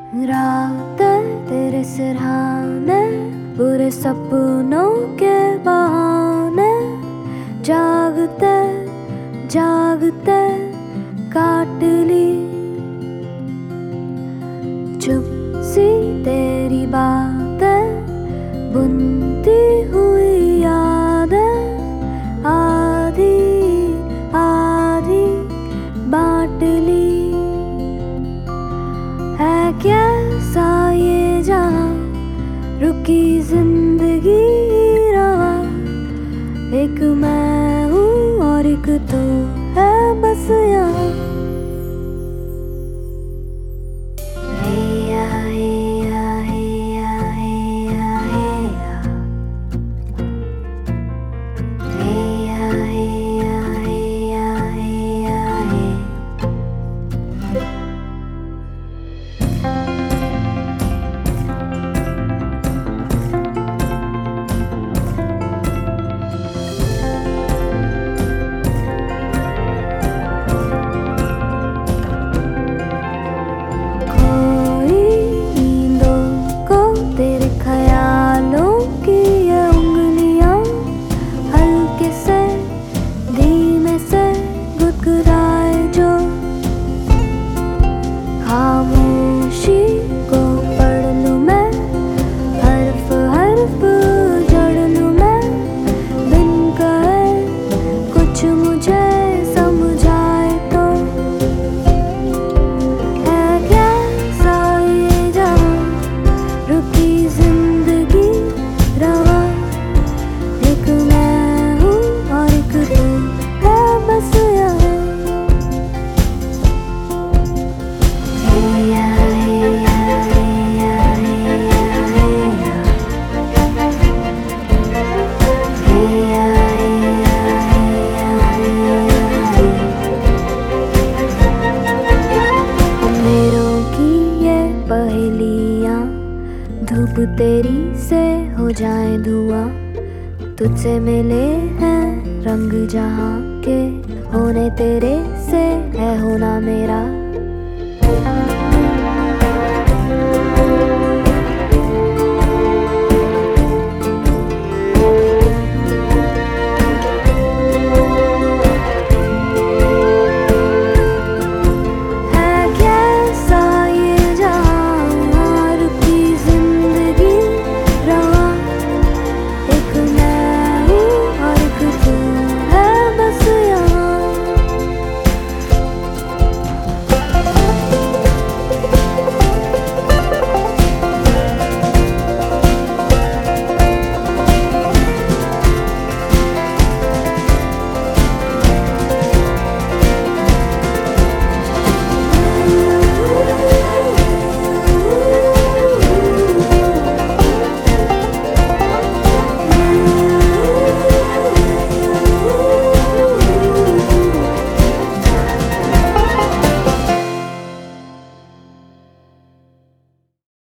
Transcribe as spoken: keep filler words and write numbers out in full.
रात तेरे सिरहाने, बुरे सपनों के बहाने, जागते जागते काट ली। चुप सी तेरी बातें, बुनती हुई यादें, आधी आधी बांट ली। है कैसा ये जहां, रुकी जिंदगी रहा, एक मैं हूँ और एक तू है बस यहाँ। खामोशी को पढ़ लूं मैं, हर्फ हर्फ जड़ लूं मैं, बिन कहे कुछ मुझे समझाए तो। है कैसा ये जहां, रुकी जिंदगी रवा, एक मैं हूँ और एक तू है बस यहाँ। धूप तेरी से हो जाए धुआं, तुझसे मिले हैं रंग जहां के, होने तेरे से है होना मेरा।